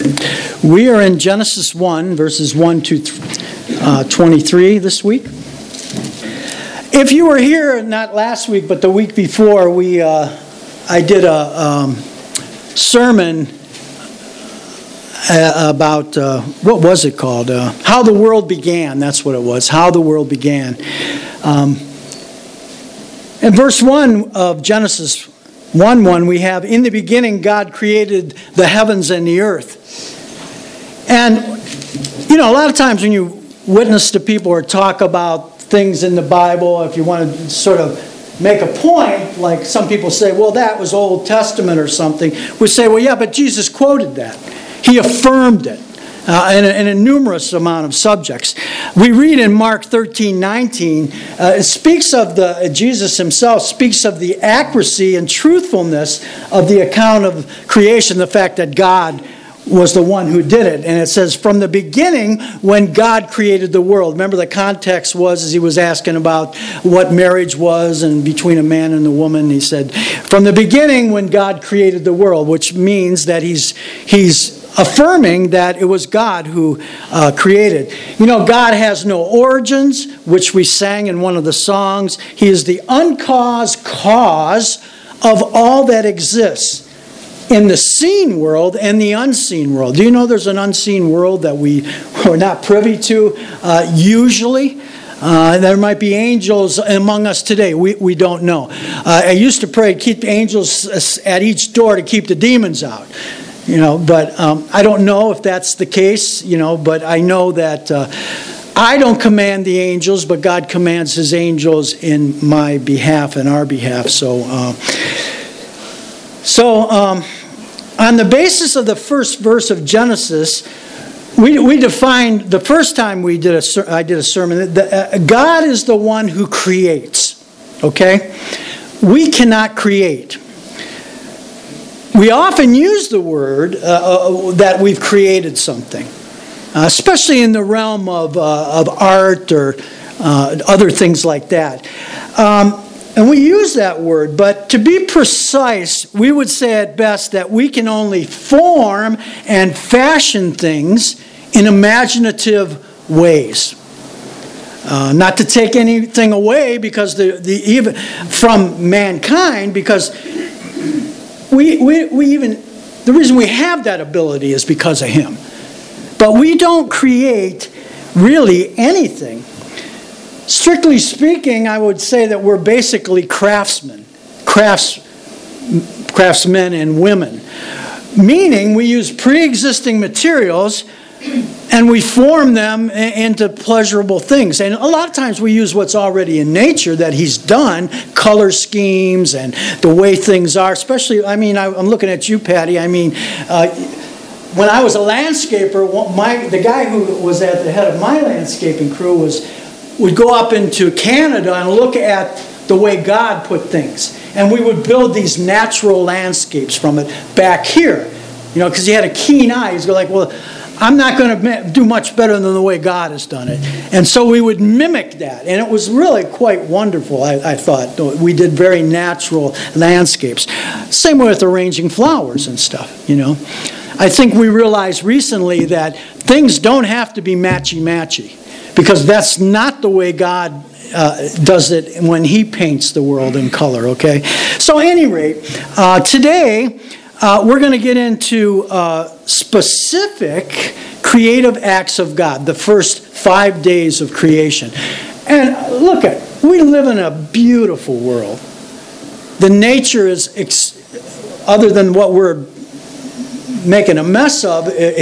We are in Genesis 1, verses 1 to 23 this week. If you were here, not last week, but the week before, I did a sermon about, what was it called? How the World Began. That's what it was, How the World Began. In verse 1 of Genesis 1:1, we have, in the beginning, God created the heavens and the earth. And, a lot of times when you witness to people or talk about things in the Bible, if you want to sort of make a point, like some people say, well, that was Old Testament or something, we say, well, yeah, but Jesus quoted that. He affirmed it in a numerous amount of subjects. We read in Mark 13:19, it speaks of Jesus himself speaks of the accuracy and truthfulness of the account of creation, the fact that God was the one who did it. And it says, from the beginning, when God created the world. Remember, the context was, as he was asking about what marriage was and between a man and a woman, he said, from the beginning, when God created the world, which means that he's affirming that it was God who created. God has no origins, which we sang in one of the songs. He is the uncaused cause of all that exists in the seen world and the unseen world. Do you know there's an unseen world that we are not privy to usually? There might be angels among us today. We don't know. I used to pray, keep angels at each door to keep the demons out. But I don't know if that's the case, but I know that I don't command the angels, but God commands his angels in my behalf and our behalf. So on the basis of the first verse of Genesis, we defined, the first time I did a sermon, that God is the one who creates, okay? We cannot create. We often use the word that we've created something, especially in the realm of art or other things like that. And we use that word, but to be precise, we would say at best that we can only form and fashion things in imaginative ways. Not to take anything away because even from mankind, because we even the reason we have that ability is because of him. But we don't create really anything. Strictly speaking, I would say that we're basically craftsmen and women. Meaning we use pre-existing materials and we form them into pleasurable things. And a lot of times we use what's already in nature that he's done, color schemes and the way things are. Especially, I'm looking at you, Patty. When I was a landscaper, the guy who was at the head of my landscaping crew would go up into Canada and look at the way God put things. And we would build these natural landscapes from it back here. Because he had a keen eye. He's like, well, I'm not going to do much better than the way God has done it. And so we would mimic that. And it was really quite wonderful, I thought. We did very natural landscapes. Same way with arranging flowers and stuff, I think we realized recently that things don't have to be matchy-matchy. Because that's not the way God does it when he paints the world in color, okay? So at any rate, today we're going to get into specific creative acts of God, the first 5 days of creation. And look we live in a beautiful world. The nature is, other than what we're making a mess of,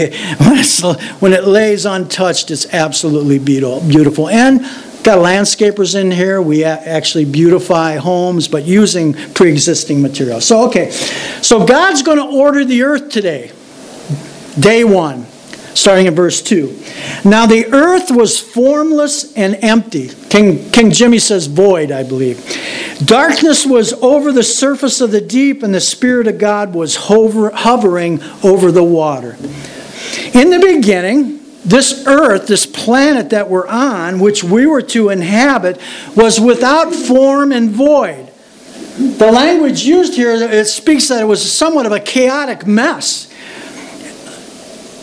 when it lays untouched, it's absolutely beautiful. And got landscapers in here. We actually beautify homes, but using pre-existing materials. So God's going to order the earth today. Day 1, starting in verse 2. Now the earth was formless and empty. King Jimmy says void, I believe. Darkness was over the surface of the deep, and the Spirit of God was hovering over the water. In the beginning, this earth, this planet that we're on, which we were to inhabit, was without form and void. The language used here, it speaks that it was somewhat of a chaotic mess.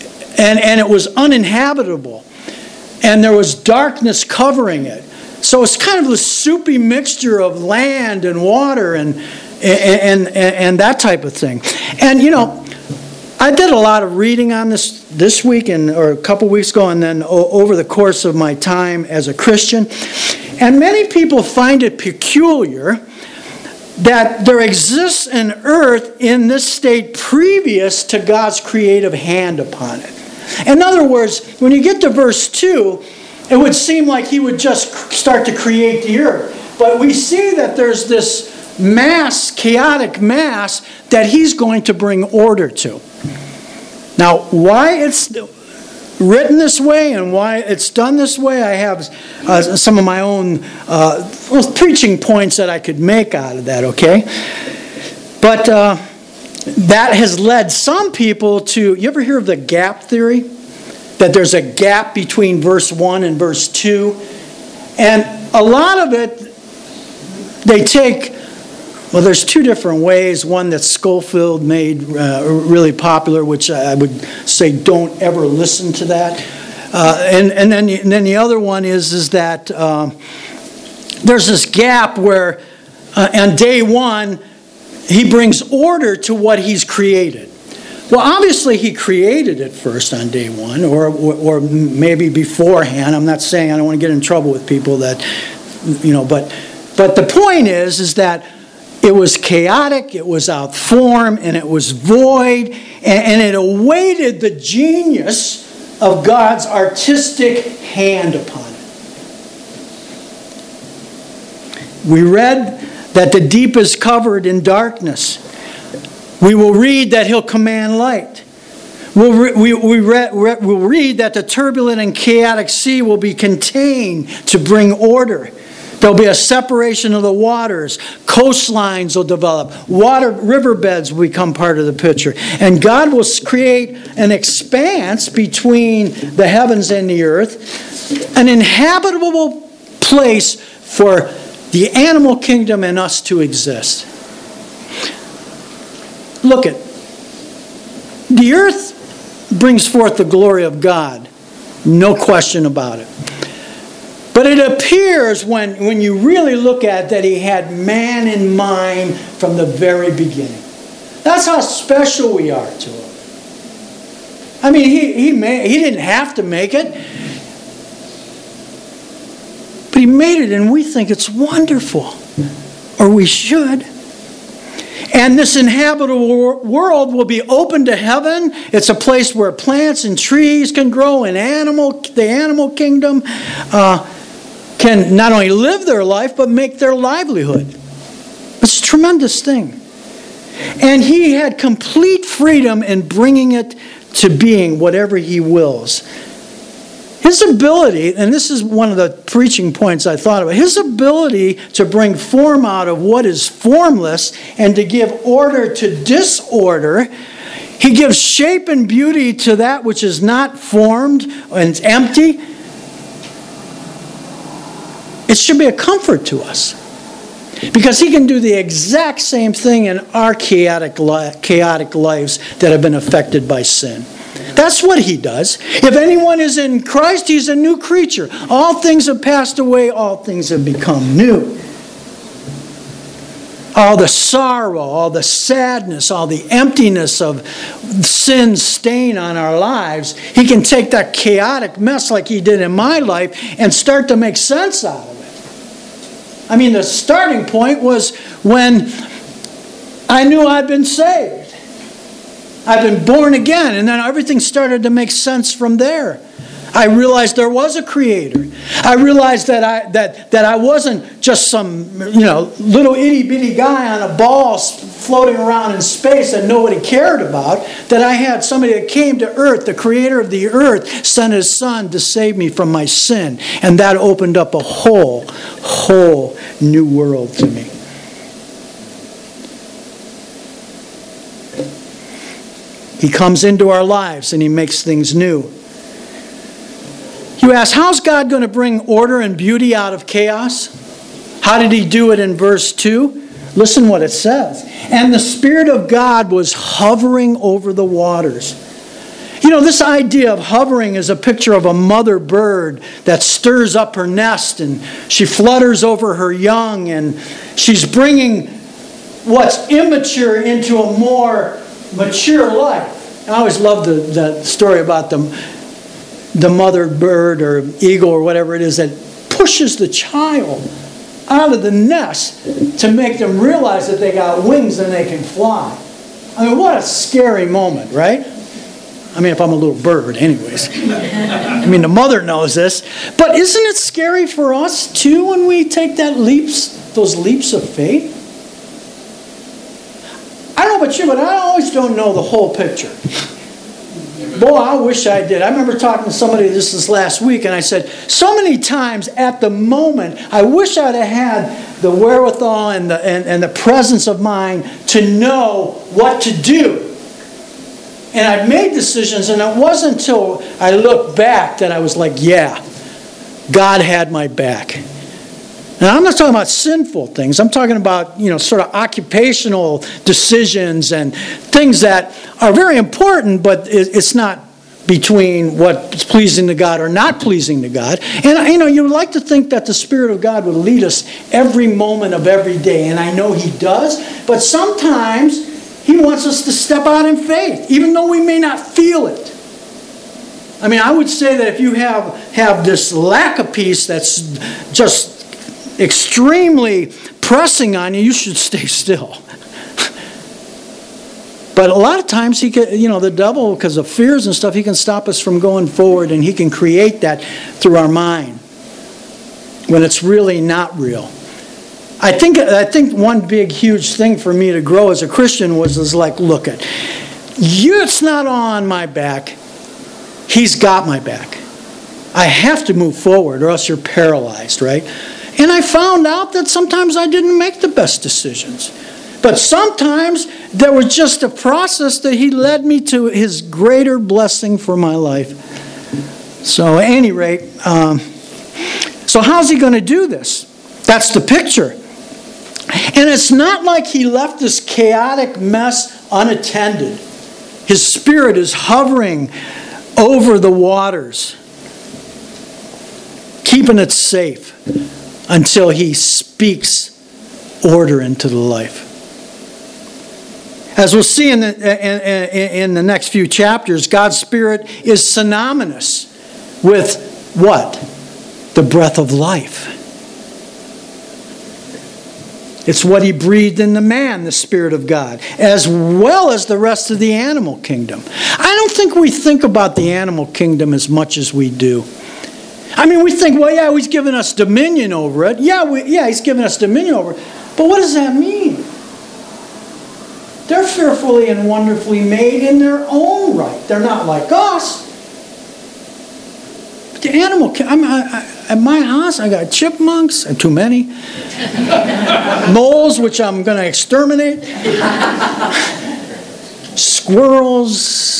and it was uninhabitable. And there was darkness covering it. So it's kind of a soupy mixture of land and water and that type of thing. And I did a lot of reading on this week or a couple weeks ago, and then over the course of my time as a Christian. And many people find it peculiar that there exists an earth in this state previous to God's creative hand upon it. In other words, when you get to verse 2, it would seem like he would just start to create the earth. But we see that there's this mass, chaotic mass, that he's going to bring order to. Now, why it's written this way and why it's done this way, I have some of my own preaching points that I could make out of that, okay? But that has led some people to, you ever hear of the gap theory? That there's a gap between verse 1 and verse 2. And a lot of it, they take, well, there's two different ways. One that Schofield made really popular, which I would say don't ever listen to that. And then the other one is that there's this gap where on day one, he brings order to what he's created. Well, obviously he created it first on day one, or maybe beforehand. I'm not saying, I don't want to get in trouble with people that, but the point is that it was chaotic, it was out of form, and it was void, and it awaited the genius of God's artistic hand upon it. We read that the deep is covered in darkness. We will read that he'll command light. We'll read that the turbulent and chaotic sea will be contained to bring order. There'll be a separation of the waters. Coastlines will develop. Riverbeds will become part of the picture. And God will create an expanse between the heavens and the earth, an inhabitable place for the animal kingdom and us to exist. Look at the earth brings forth the glory of God, no question about it. But it appears when you really look at it that he had man in mind from the very beginning. That's how special we are to him. I mean, he didn't have to make it, but he made it, and we think it's wonderful, or we should. And this inhabitable world will be open to heaven. It's a place where plants and trees can grow, and the animal kingdom can not only live their life, but make their livelihood. It's a tremendous thing. And he had complete freedom in bringing it to being whatever he wills. His ability, and this is one of the preaching points I thought about, his ability to bring form out of what is formless and to give order to disorder. He gives shape and beauty to that which is not formed and it's empty. It should be a comfort to us. Because he can do the exact same thing in our chaotic lives that have been affected by sin. That's what he does. If anyone is in Christ, he's a new creature. All things have passed away, all things have become new. All the sorrow, all the sadness, all the emptiness of sin's stain on our lives, he can take that chaotic mess like he did in my life and start to make sense out of it. I mean, the starting point was when I knew I'd been saved. I've been born again, and then everything started to make sense from there. I realized there was a creator. I realized that I wasn't just some little itty bitty guy on a ball floating around in space that nobody cared about. That I had somebody that came to earth, the creator of the earth, sent his son to save me from my sin, and that opened up a whole new world to me. He comes into our lives and he makes things new. You ask, how's God going to bring order and beauty out of chaos? How did he do it in verse 2? Listen what it says. And the Spirit of God was hovering over the waters. You know, this idea of hovering is a picture of a mother bird that stirs up her nest and she flutters over her young and she's bringing what's immature into a more mature life. I always loved the story about the mother bird or eagle or whatever it is that pushes the child out of the nest to make them realize that they got wings and they can fly. I mean, what a scary moment, right? I mean, if I'm a little bird, anyways. I mean, the mother knows this. But isn't it scary for us, too, when we take those leaps of faith? I don't know about you, but I always don't know the whole picture. Boy, I wish I did. I remember talking to somebody this last week, and I said, so many times at the moment, I wish I'd have had the wherewithal and the presence of mind to know what to do. And I made decisions, and it wasn't until I looked back that I was like, yeah, God had my back. And I'm not talking about sinful things. I'm talking about, sort of occupational decisions and things that are very important, but it's not between what's pleasing to God or not pleasing to God. And, you would like to think that the Spirit of God would lead us every moment of every day. And I know He does. But sometimes He wants us to step out in faith, even though we may not feel it. I mean, I would say that if you have this lack of peace that's just extremely pressing on you, you should stay still. But a lot of times the devil, because of fears and stuff, he can stop us from going forward, and he can create that through our mind when it's really not real. I think one big, huge thing for me to grow as a Christian was like, look at, it's not on my back. He's got my back. I have to move forward or else you're paralyzed, right? And I found out that sometimes I didn't make the best decisions. But sometimes there was just a process that He led me to His greater blessing for my life. So at any rate, so how's He going to do this? That's the picture. And it's not like He left this chaotic mess unattended. His Spirit is hovering over the waters, keeping it safe until He speaks order into the life. As we'll see in the next few chapters, God's Spirit is synonymous with what? The breath of life. It's what He breathed in the man, the Spirit of God, as well as the rest of the animal kingdom. I don't think we think about the animal kingdom as much as we do. I mean, we think, well, yeah, He's given us dominion over it. Yeah, He's given us dominion over it. But what does that mean? They're fearfully and wonderfully made in their own right. They're not like us. The animal, at my house, I got chipmunks, too many. Moles, which I'm going to exterminate. Squirrels,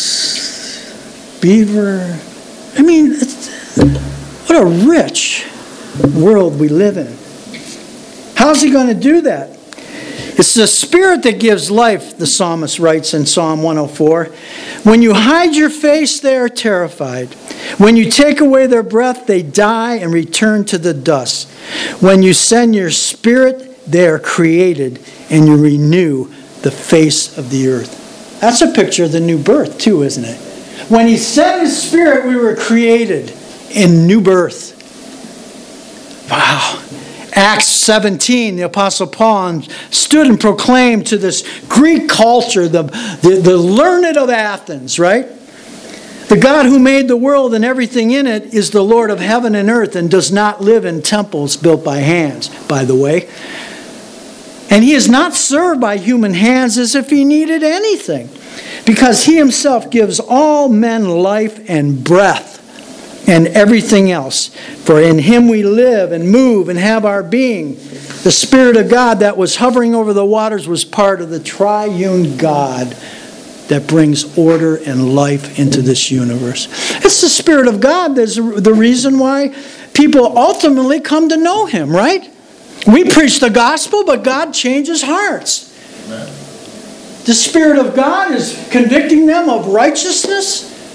beaver. I mean, what a rich world we live in. How's He going to do that? It's the Spirit that gives life, the psalmist writes in Psalm 104. When you hide your face, they are terrified. When you take away their breath, they die and return to the dust. When you send your Spirit, they are created, and you renew the face of the earth. That's a picture of the new birth, too, isn't it? When He sent His Spirit, we were created in new birth. Wow. Acts 17, the Apostle Paul stood and proclaimed to this Greek culture, the learned of Athens, right? The God who made the world and everything in it is the Lord of heaven and earth and does not live in temples built by hands, by the way. And He is not served by human hands as if He needed anything, because He Himself gives all men life and breath and everything else. For in Him we live and move and have our being. The Spirit of God that was hovering over the waters was part of the triune God that brings order and life into this universe. It's the Spirit of God that's the reason why people ultimately come to know Him, right? We preach the gospel, but God changes hearts. Amen. The Spirit of God is convicting them of righteousness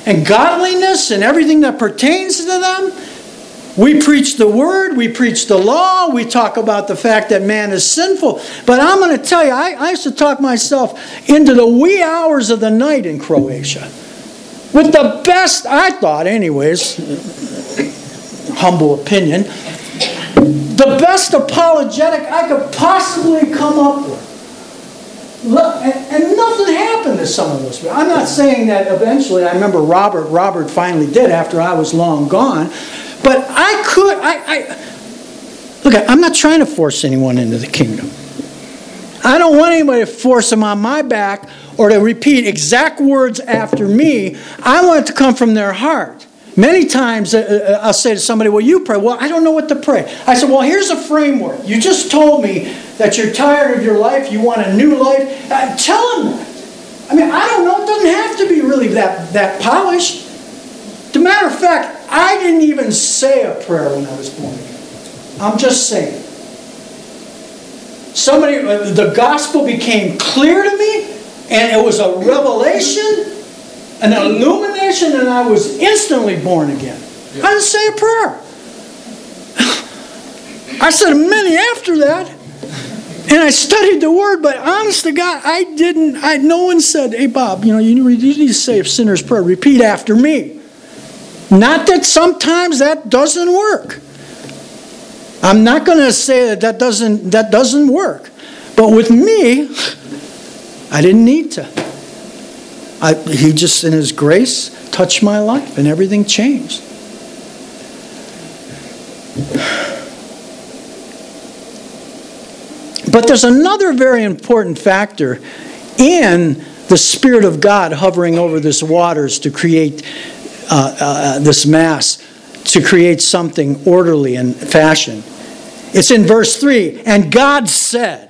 and godliness and everything that pertains to them. We preach the word, we preach the law, we talk about the fact that man is sinful. But I'm going to tell you, I used to talk myself into the wee hours of the night in Croatia. With the best, I thought anyways, humble opinion, the best apologetic I could possibly come up with. And nothing happened to some of those people. I'm not saying that eventually, I remember Robert finally did after I was long gone. But look, I'm not trying to force anyone into the kingdom. I don't want anybody to force them on my back or to repeat exact words after me. I want it to come from their heart. Many times I'll say to somebody, well, you pray. Well, I don't know what to pray. I said, well, here's a framework. You just told me that you're tired of your life. You want a new life. Tell them that. I mean, I don't know. It doesn't have to be really that polished. As a matter of fact, I didn't even say a prayer when I was born again. I'm just saying. The gospel became clear to me, and it was a revelation, an illumination, and I was instantly born again. I didn't say a prayer. I said many after that, and I studied the word, but honest to God, no one said, hey Bob, you need to say a sinner's prayer. Repeat after me. Not that sometimes that doesn't work. I'm not going to say that doesn't work. But with me, I didn't need to. He just, in His grace, touched my life and everything changed. But there's another very important factor in the Spirit of God hovering over this waters to create this mass, to create something orderly and fashion. It's in verse 3. And God said,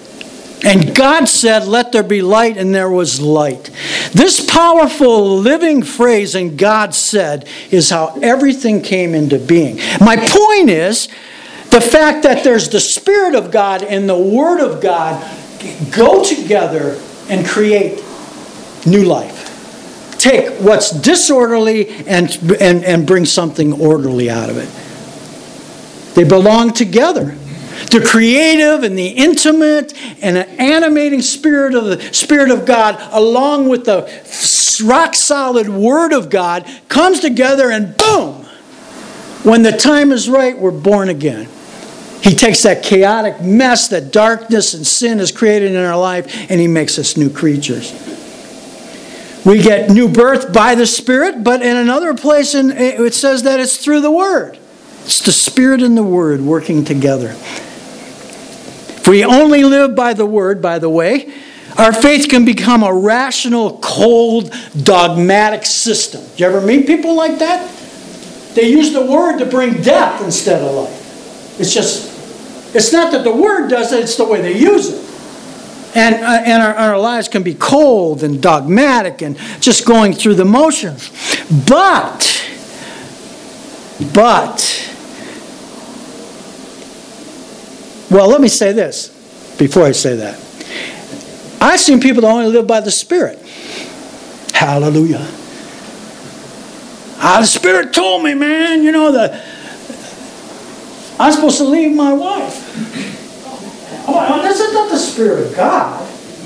let there be light, and there was light. This powerful living phrase, and God said, is how everything came into being. My point is, the fact that there's the Spirit of God and the Word of God go together and create new life. Take what's disorderly and bring something orderly out of it. They belong together. The creative and the intimate and the animating Spirit of God, along with the rock-solid Word of God, comes together and boom! When the time is right, we're born again. He takes that chaotic mess that darkness and sin has created in our life, and He makes us new creatures. We get new birth by the Spirit, but in another place it says that it's through the Word. It's the Spirit and the Word working together. If we only live by the Word, by the way, our faith can become a rational, cold, dogmatic system. Do you ever meet people like that? They use the Word to bring death instead of life. It's not that the Word does it, it's the way they use it. And our lives can be cold and dogmatic and just going through the motions. But, well, let me say this before I say that. I've seen people that only live by the Spirit. Hallelujah. The Spirit told me, man, that I'm supposed to leave my wife. Oh, this is not the Spirit of God.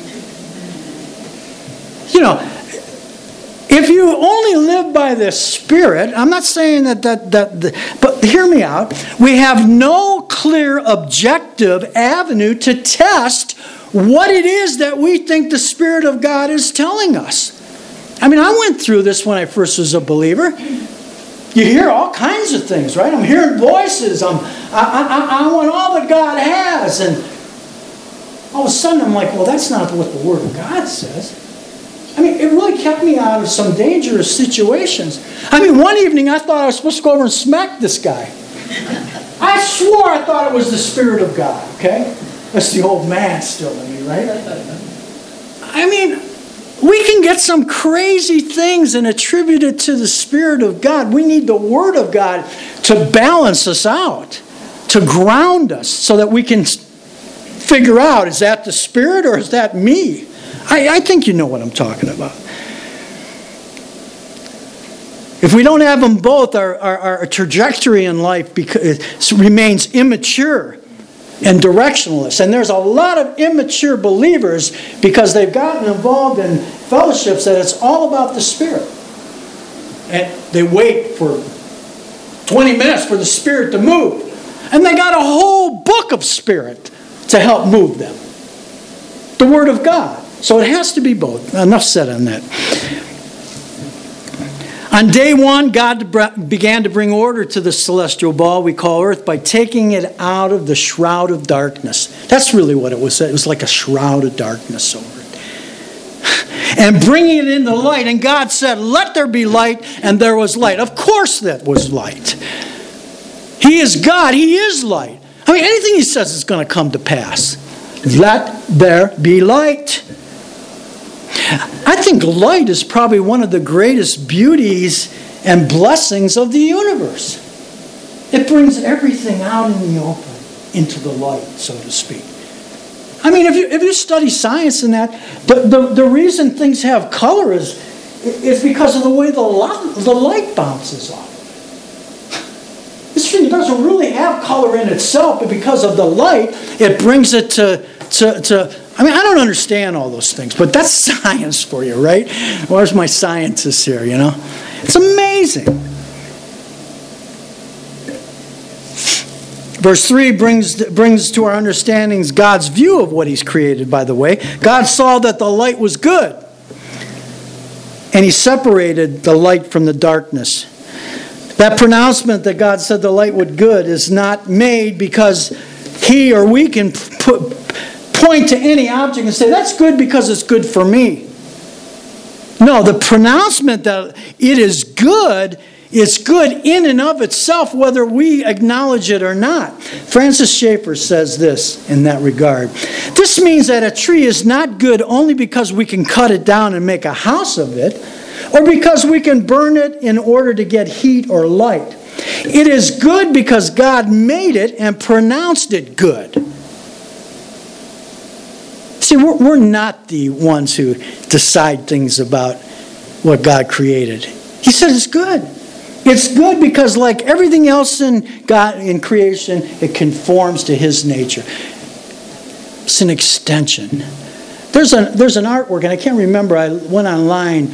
If you only live by the Spirit, I'm not saying that, but hear me out. We have no clear objective avenue to test what it is that we think the Spirit of God is telling us. I mean, I went through this when I first was a believer. You hear all kinds of things, right? I'm hearing voices. I want all that God has. And all of a sudden I'm like, well, that's not what the Word of God says. I mean, it really kept me out of some dangerous situations. I mean, one evening I thought I was supposed to go over and smack this guy. I swore I thought it was the Spirit of God, okay? That's the old man still in me, right? I mean, we can get some crazy things and attribute it to the Spirit of God. We need the Word of God to balance us out, to ground us, so that we can figure out, is that the Spirit or is that me? I think you know what I'm talking about. If we don't have them both, our trajectory in life remains immature and directionless. And there's a lot of immature believers because they've gotten involved in fellowships that it's all about the Spirit. And they wait for 20 minutes for the Spirit to move. And they got a whole book of Spirit to help move them. The Word of God. So it has to be both. Enough said on that. On day one, God began to bring order to the celestial ball we call Earth by taking it out of the shroud of darkness. That's really what it was. It was like a shroud of darkness over it. And bringing it into light. And God said, let there be light, and there was light. Of course that was light. He is God. He is light. I mean, anything He says is going to come to pass. Let there be light. I think light is probably one of the greatest beauties and blessings of the universe. It brings everything out in the open, into the light, so to speak. I mean, if you study science and that, the reason things have color is because of the way the light bounces off. This thing doesn't really have color in itself, but because of the light, it brings it to I mean, I don't understand all those things, but that's science for you, right? Where's my scientists here, you know? It's amazing. Verse 3 brings to our understandings God's view of what He's created, by the way. God saw that the light was good, and He separated the light from the darkness. That pronouncement that God said the light was good is not made because He or we can point to any object and say, that's good because it's good for me. No, the pronouncement that it is good in and of itself, whether we acknowledge it or not. Francis Schaeffer says this in that regard. This means that a tree is not good only because we can cut it down and make a house of it, or because we can burn it in order to get heat or light. It is good because God made it and pronounced it good. See, we're not the ones who decide things about what God created. He said it's good. It's good because, like everything else in creation, it conforms to His nature. It's an extension. There's an artwork, and I can't remember. I went online.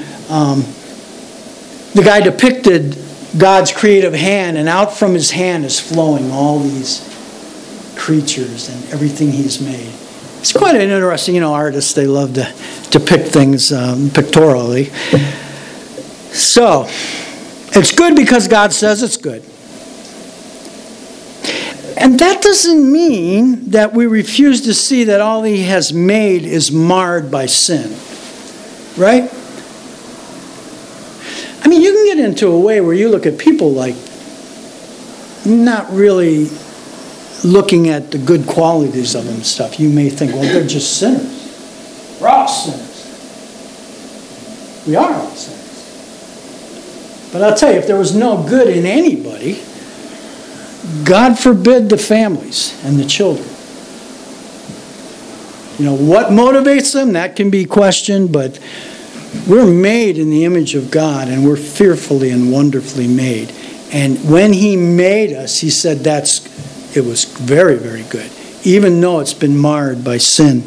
The guy depicted God's creative hand, and out from His hand is flowing all these creatures and everything He's made. It's quite an interesting, artists, they love to depict things pictorially. So, it's good because God says it's good. And that doesn't mean that we refuse to see that all He has made is marred by sin. Right? I mean, you can get into a way where you look at people like not really looking at the good qualities of them and stuff. You may think, well, they're just sinners. We're all sinners. We are all sinners. But I'll tell you, if there was no good in anybody, God forbid the families and the children. What motivates them, that can be questioned, but we're made in the image of God, and we're fearfully and wonderfully made. And when He made us, He said it was very, very good, even though it's been marred by sin.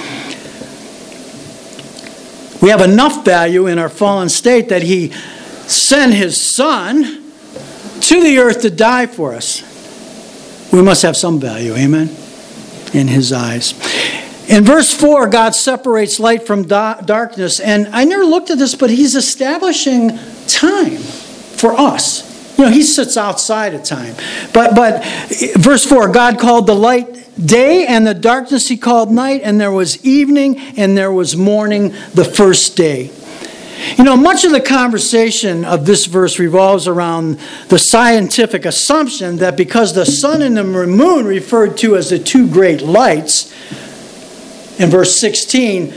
We have enough value in our fallen state that He sent His Son to the earth to die for us. We must have some value, amen, in His eyes. In verse 4, God separates light from darkness. And I never looked at this, but He's establishing time for us. He sits outside of time. But verse 4, God called the light day, and the darkness He called night, and there was evening, and there was morning the first day. Much of the conversation of this verse revolves around the scientific assumption that because the sun and the moon, referred to as the two great lights, in verse 16,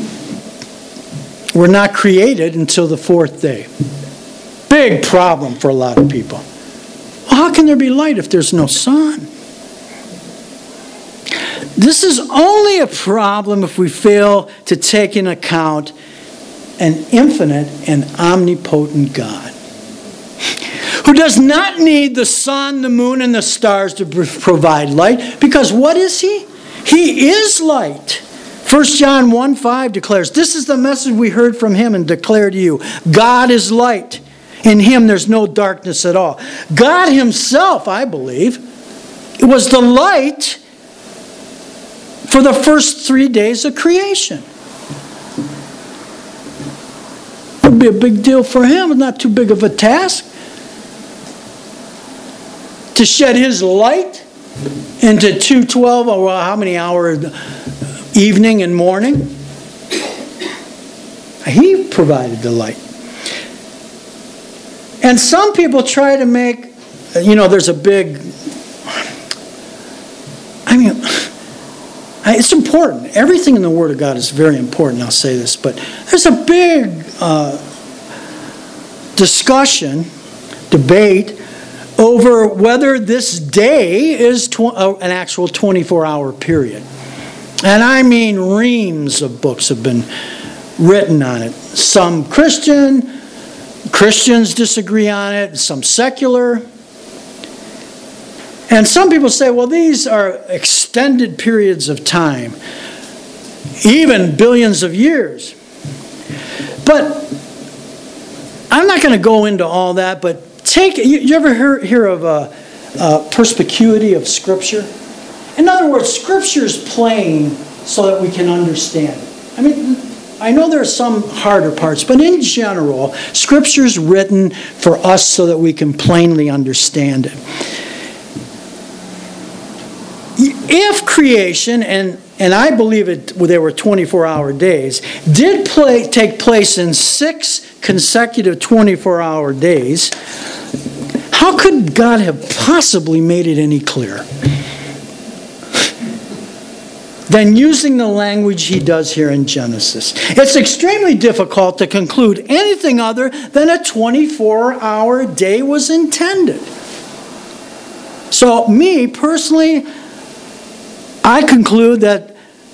were not created until the fourth day. Big problem for a lot of people. Well, how can there be light if there's no sun? This is only a problem if we fail to take into account an infinite and omnipotent God. who does not need the sun, the moon, and the stars to provide light, because what is he? He is light. 1 John 1:5 declares, this is the message we heard from him and declare to you. God is light. In him there's no darkness at all. God himself, I believe, was the light for the first 3 days of creation. It would be a big deal for him. It's not too big of a task to shed his light into 2:12, or how many hours, evening and morning. He provided the light. And some people try to make, there's a big, it's important. Everything in the Word of God is very important, I'll say this, but there's a big discussion, debate, over whether this day is an actual 24-hour period. And I mean reams of books have been written on it. Some Christians disagree on it, some secular. And some people say, well, these are extended periods of time, even billions of years. But I'm not going to go into all that, but you ever hear of perspicuity of Scripture? In other words, Scripture is plain so that we can understand it. I know there are some harder parts, but in general, Scripture is written for us so that we can plainly understand it. If creation, and I believe there were 24-hour days, did take place in 6 consecutive 24-hour days, how could God have possibly made it any clearer than using the language he does here in Genesis? It's extremely difficult to conclude anything other than a 24-hour day was intended. So me, personally, I conclude that,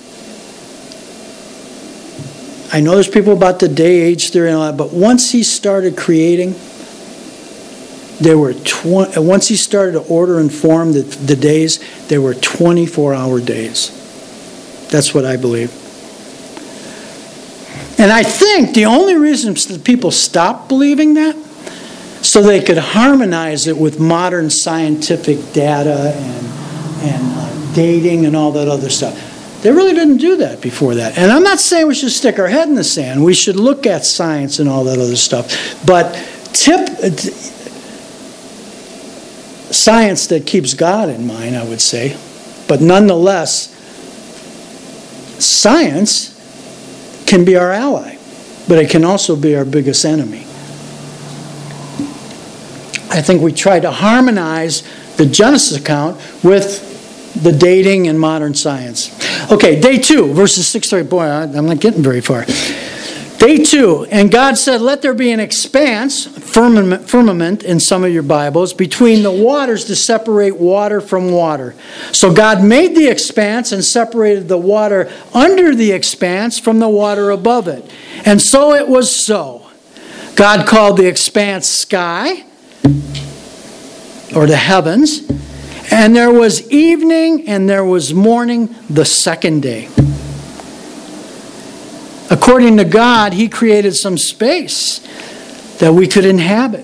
I know there's people about the day age theory and all that, but once he started creating, once he started to order and form the days, there were 24-hour days. That's what I believe. And I think the only reason people stopped believing that, so they could harmonize it with modern scientific data and dating and all that other stuff. They really didn't do that before that. And I'm not saying we should stick our head in the sand. We should look at science and all that other stuff. But science that keeps God in mind, I would say. But nonetheless, science can be our ally, but it can also be our biggest enemy. I think we try to harmonize the Genesis account with the dating and modern science. Okay, day 2, verses 6 to 8. Boy, I'm not getting very far. Day 2, and God said, let there be an expanse, firmament in some of your Bibles, between the waters to separate water from water. So God made the expanse and separated the water under the expanse from the water above it. And so it was so. God called the expanse sky, or the heavens, and there was evening and there was morning the second day. According to God, he created some space that we could inhabit.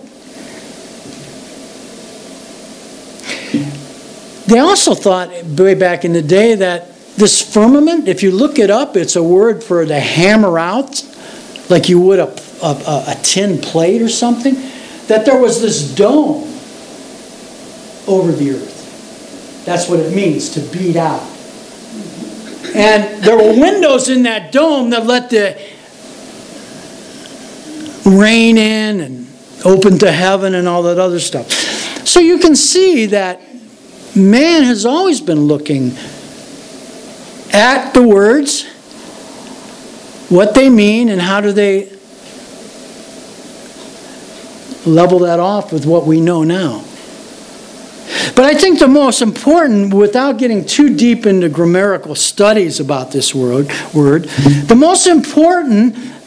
They also thought way back in the day that this firmament, if you look it up, it's a word for to hammer out, like you would a tin plate or something, that there was this dome over the earth. That's what it means, to beat out. And there were windows in that dome that let the rain in and open to heaven and all that other stuff. So you can see that man has always been looking at the words, what they mean, and how do they level that off with what we know now. But I think the most important, without getting too deep into grammatical studies about this word, the most important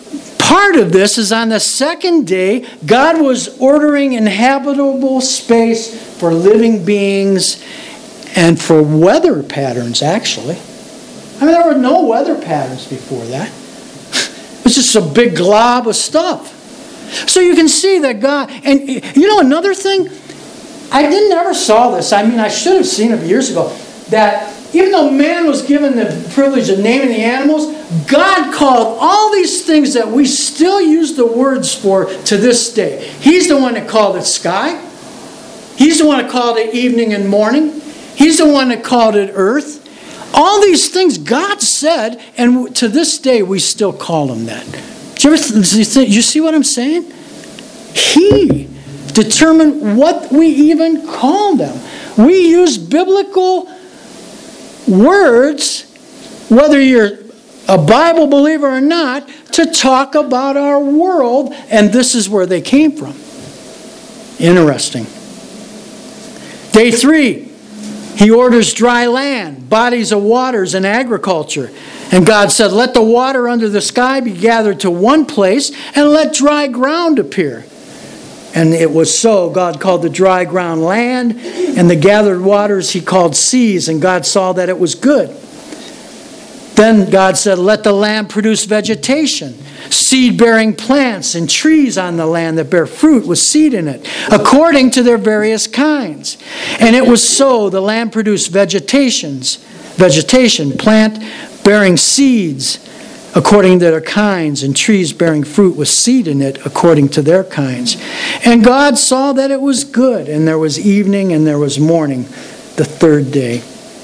part of this is on the second day, God was ordering inhabitable space for living beings and for weather patterns, actually. I mean, there were no weather patterns before that. It was just a big glob of stuff. So you can see that God, and you know another thing? I never saw this. I mean, I should have seen it years ago. That even though man was given the privilege of naming the animals, God called all these things that we still use the words for to this day. He's the one that called it sky. He's the one that called it evening and morning. He's the one that called it earth. All these things God said, and to this day we still call them that. Do you see what I'm saying? He determined what we even call them. We use biblical words, whether you're a Bible believer or not, to talk about our world, and this is where they came from. Interesting. Day 3, he orders dry land, bodies of waters, and agriculture. And God said, let the water under the sky be gathered to one place, and let dry ground appear. And it was so. God called the dry ground land, and the gathered waters he called seas, and God saw that it was good. Then God said, let the land produce vegetation, seed-bearing plants and trees on the land that bear fruit with seed in it, according to their various kinds. And it was so. The land produced vegetation, plant bearing seeds according to their kinds, and trees bearing fruit with seed in it according to their kinds. And God saw that it was good, and there was evening and there was morning, the third day.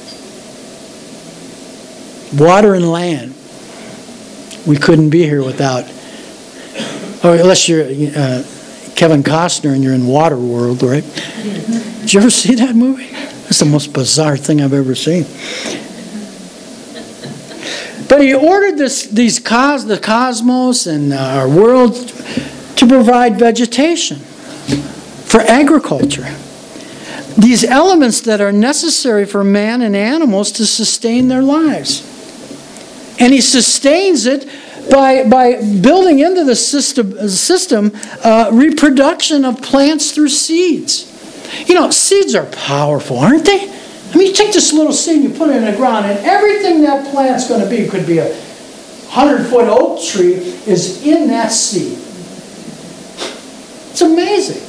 Water and land. We couldn't be here without, or unless you're Kevin Costner and you're in Waterworld, right? Did you ever see that movie? That's the most bizarre thing I've ever seen. But he ordered the cosmos and our world to provide vegetation for agriculture. These elements that are necessary for man and animals to sustain their lives. And he sustains it by building into the system reproduction of plants through seeds. You know, seeds are powerful, aren't they? I mean, you take this little seed and you put it in the ground, and everything that plant's going to be, could be a 100-foot oak tree, is in that seed. It's amazing.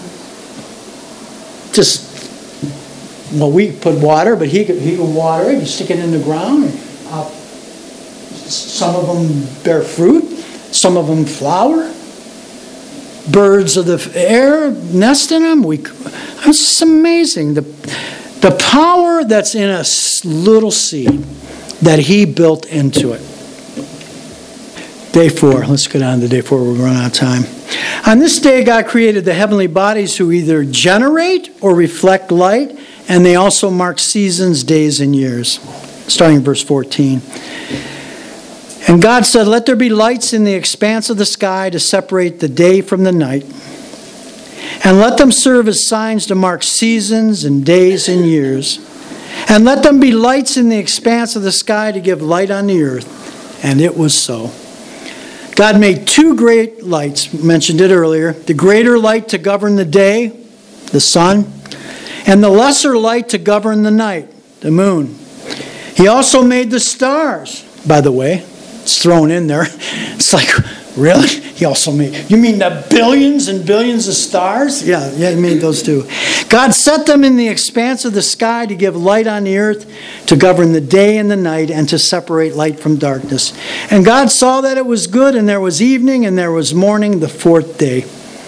We put water, but he could water it. You stick it in the ground, and some of them bear fruit, some of them flower. Birds of the air nest in them. It's just amazing. The power that's in a little seed that he built into it. Day 4. Let's go down to day 4. We're running out of time. On this day, God created the heavenly bodies who either generate or reflect light, and they also mark seasons, days, and years. Starting in verse 14. And God said, let there be lights in the expanse of the sky to separate the day from the night. And let them serve as signs to mark seasons and days and years. And let them be lights in the expanse of the sky to give light on the earth. And it was so. God made 2 great lights, mentioned it earlier. The greater light to govern the day, the sun, and the lesser light to govern the night, the moon. He also made the stars, by the way. It's thrown in there. It's like, really? He also made, you mean the billions and billions of stars? Yeah, he made those too. God set them in the expanse of the sky to give light on the earth, to govern the day and the night, and to separate light from darkness. And God saw that it was good, and there was evening, and there was morning, the 4th day.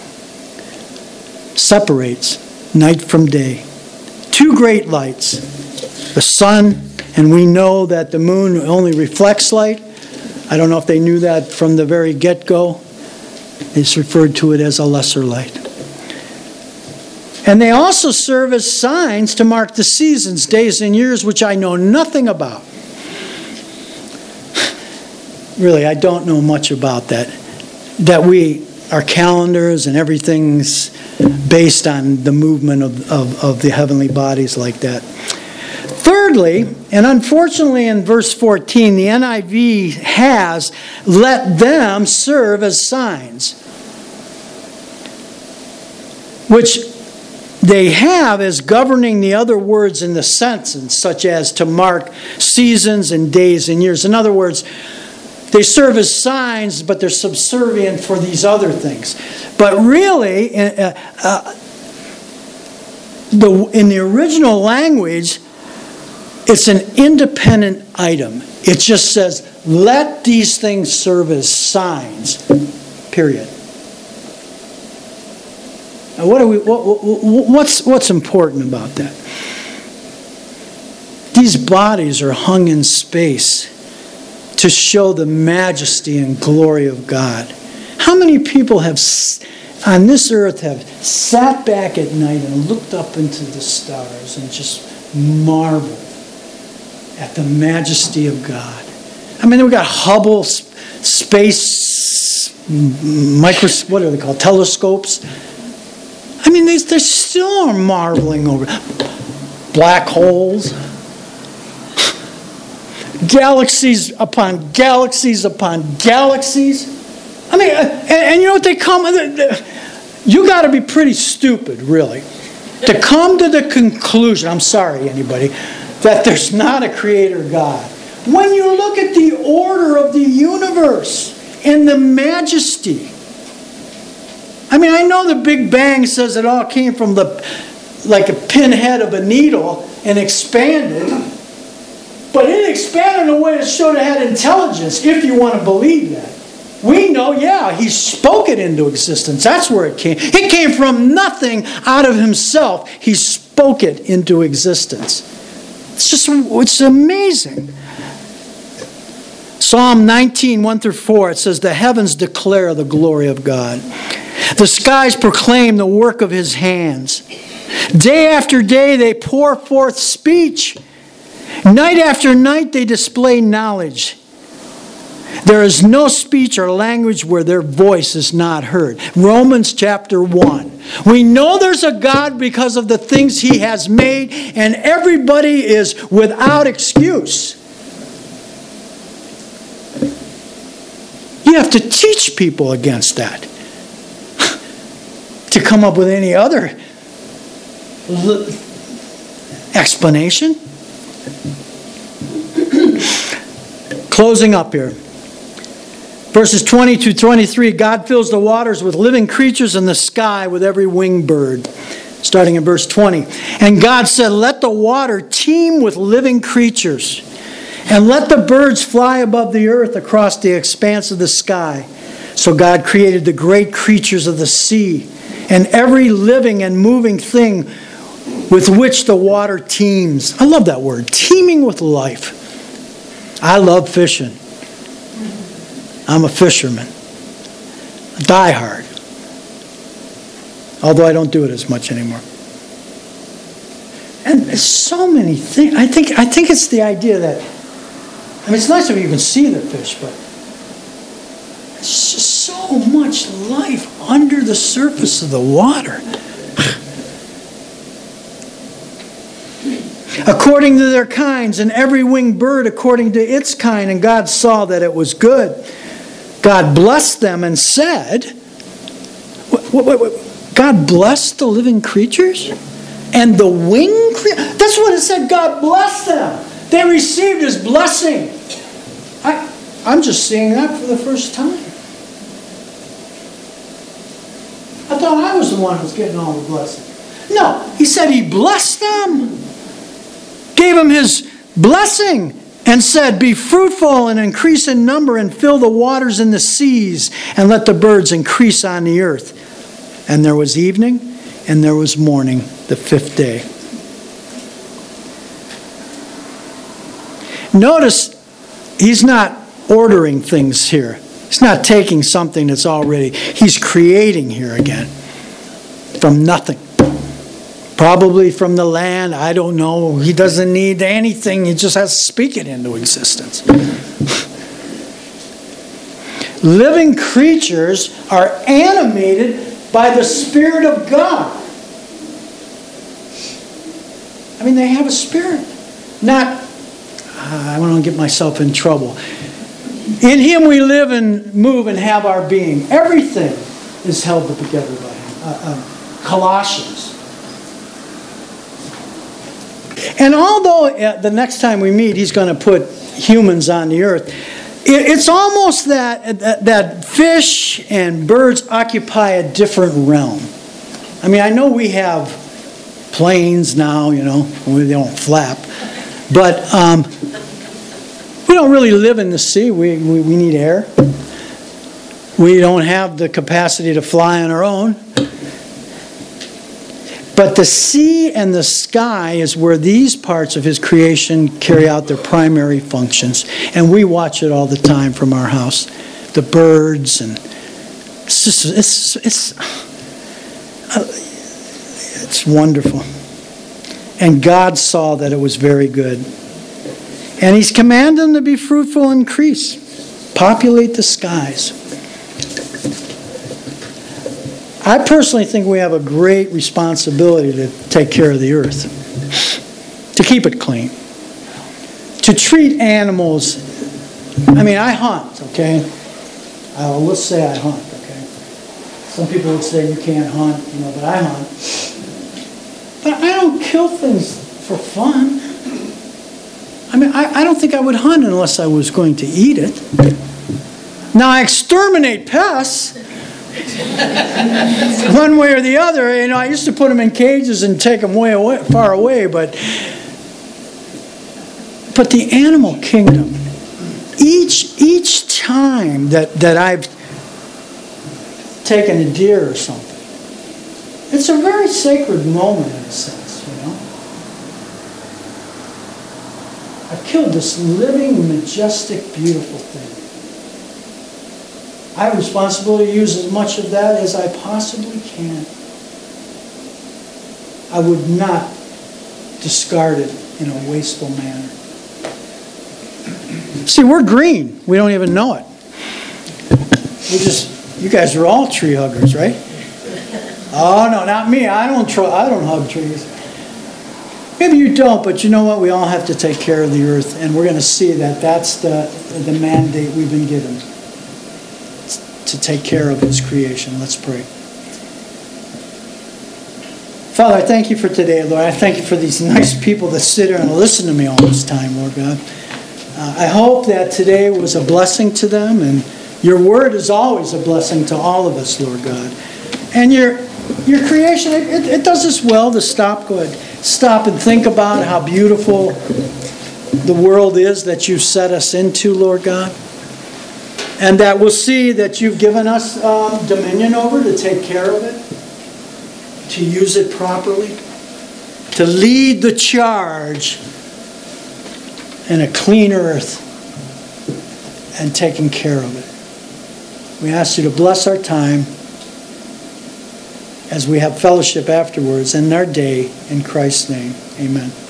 Separates night from day. 2 great lights. The sun, and we know that the moon only reflects light. I don't know if they knew that from the very get-go. It's referred to it as a lesser light. And they also serve as signs to mark the seasons, days, and years, which I know nothing about. Really, I don't know much about that. Our calendars and everything's based on the movement of the heavenly bodies like that. Thirdly, and unfortunately in verse 14, the NIV has, let them serve as signs, which they have as governing the other words in the sentence, such as to mark seasons and days and years. In other words, they serve as signs, but they're subservient for these other things. But really, in the original language, it's an independent item. It just says, let these things serve as signs, period. Now, what's important about that? These bodies are hung in space to show the majesty and glory of God. How many people have on this earth have sat back at night and looked up into the stars and just marveled at the majesty of God? I mean, we've got Hubble space what are they called? Telescopes. I mean, they still are marveling over black holes, galaxies upon galaxies upon galaxies. I mean, and you know what they come? You got to be pretty stupid, really, to come to the conclusion. I'm sorry, anybody, that there's not a creator God. When you look at the order of the universe and the majesty. I mean, I know the Big Bang says it all came from like a pinhead of a needle and expanded. But it expanded in a way that showed it had intelligence, if you want to believe that. We know, he spoke it into existence. That's where it came. It came from nothing out of himself. He spoke it into existence. It's amazing. Psalm 19, 1-4, it says, the heavens declare the glory of God. The skies proclaim the work of his hands. Day after day they pour forth speech. Night after night they display knowledge. There is no speech or language where their voice is not heard. Romans chapter 1. We know there's a God because of the things he has made, and everybody is without excuse. You have to teach people against that. To come up with any other explanation. Closing up here. Verses 20-23, God fills the waters with living creatures and the sky with every winged bird. Starting in verse 20. And God said, let the water teem with living creatures, and let the birds fly above the earth across the expanse of the sky. So God created the great creatures of the sea, and every living and moving thing with which the water teems. I love that word, teeming with life. I love fishing. I'm a fisherman. Die hard. Although I don't do it as much anymore. And there's so many things. I think it's the idea that, I mean, it's nice if you can see the fish, but there's just so much life under the surface of the water. According to their kinds, and every winged bird according to its kind. And God saw that it was good. God blessed them and said, God blessed the living creatures? And the winged creatures? That's what it said, God blessed them. They received his blessing. I'm just seeing that for the first time. I thought I was the one who was getting all the blessing. No, he said he blessed them. Gave them his blessing and said, be fruitful and increase in number and fill the waters in the seas and let the birds increase on the earth. And there was evening and there was morning, the fifth day. Notice he's not ordering things here. He's not taking something that's already, he's creating here again from nothing. Probably from the land, I don't know. He doesn't need anything. He just has to speak it into existence. Living creatures are animated by the Spirit of God. I mean, they have a spirit. I want to get myself in trouble. In Him we live and move and have our being. Everything is held together by Him. Colossians. And although the next time we meet, He's going to put humans on the earth, it's almost that fish and birds occupy a different realm. I mean, I know we have planes now, they don't flap. But we don't really live in the sea. We need air. We don't have the capacity to fly on our own. But the sea and the sky is where these parts of His creation carry out their primary functions. And we watch it all the time from our house. The birds and it's wonderful. And God saw that it was very good. And He's commanded them to be fruitful and increase. Populate the skies. I personally think we have a great responsibility to take care of the earth. To keep it clean. To treat animals. I mean, I hunt, okay? Let's say I hunt, okay? Some people would say you can't hunt, but I hunt. But I don't kill things for fun. I mean, I don't think I would hunt unless I was going to eat it. Now, I exterminate pests. One way or the other. I used to put them in cages and take them far away. But the animal kingdom, each time that I've taken a deer or something, it's a very sacred moment in a sense, I've killed this living, majestic, beautiful thing. I have a responsibility to use as much of that as I possibly can. I would not discard it in a wasteful manner. See, we're green. We don't even know it. You guys are all tree huggers, right? Oh, no, not me. I don't hug trees. Maybe you don't, but you know what? We all have to take care of the earth, and we're going to see that that's the mandate we've been given, to take care of His creation. Let's pray. Father, I thank You for today, Lord. I thank You for these nice people that sit here and listen to me all this time, Lord God. I hope that today was a blessing to them, and Your word is always a blessing to all of us, Lord God. And Your creation, it does us well to stop and think about how beautiful the world is that You've set us into, Lord God. And that we'll see that You've given us dominion over to take care of it, to use it properly, to lead the charge in a clean earth and taking care of it. We ask You to bless our time as we have fellowship afterwards and our day. In Christ's name, amen.